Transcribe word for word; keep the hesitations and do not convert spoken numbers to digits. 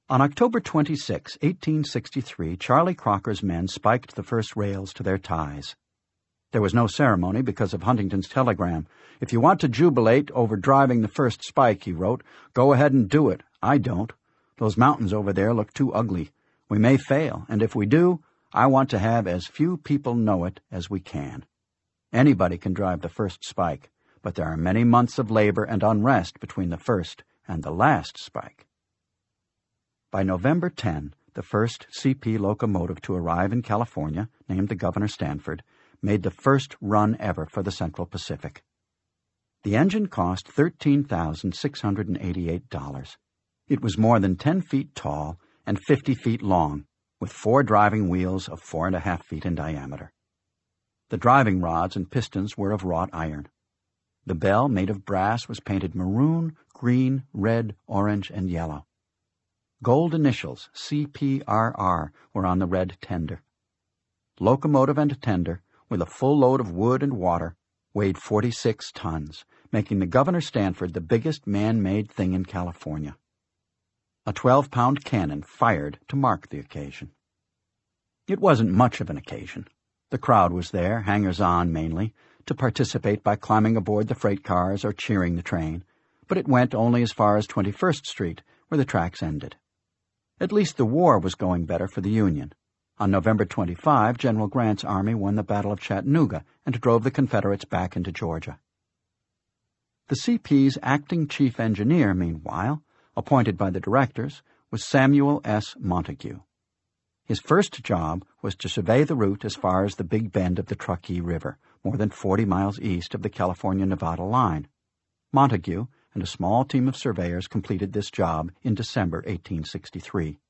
On October twenty-sixth, eighteen sixty-three, Charlie Crocker's men spiked the first rails to their ties. There was no ceremony because of Huntington's telegram. "If you want to jubilate over driving the first spike," he wrote, "go ahead and do it. I don't. Those mountains over there look too ugly. We may fail, and if we do, I want to have as few people know it as we can. Anybody can drive the first spike, but there are many months of labor and unrest between the first and the last spike." By November tenth, the first C P locomotive to arrive in California, named the Governor Stanford, made the first run ever for the Central Pacific. The engine cost thirteen thousand six hundred eighty-eight dollars. It was more than ten feet tall and fifty feet long, with four driving wheels of four and a half feet in diameter. The driving rods and pistons were of wrought iron. The bell, made of brass, was painted maroon, green, red, orange, and yellow. Gold initials, C P R R, were on the red tender. Locomotive and tender, with a full load of wood and water, weighed forty-six tons, making the Governor Stanford the biggest man-made thing in California. A twelve-pound cannon fired to mark the occasion. It wasn't much of an occasion. The crowd was there, hangers-on mainly, to participate by climbing aboard the freight cars or cheering the train, but it went only as far as twenty-first Street, where the tracks ended. At least the war was going better for the Union. On November twenty-fifth, General Grant's army won the Battle of Chattanooga and drove the Confederates back into Georgia. The C P's acting chief engineer, meanwhile, appointed by the directors, was Samuel S. Montague. His first job was to survey the route as far as the Big Bend of the Truckee River, more than forty miles east of the California-Nevada line. Montague and a small team of surveyors completed this job in December eighteen sixty-three.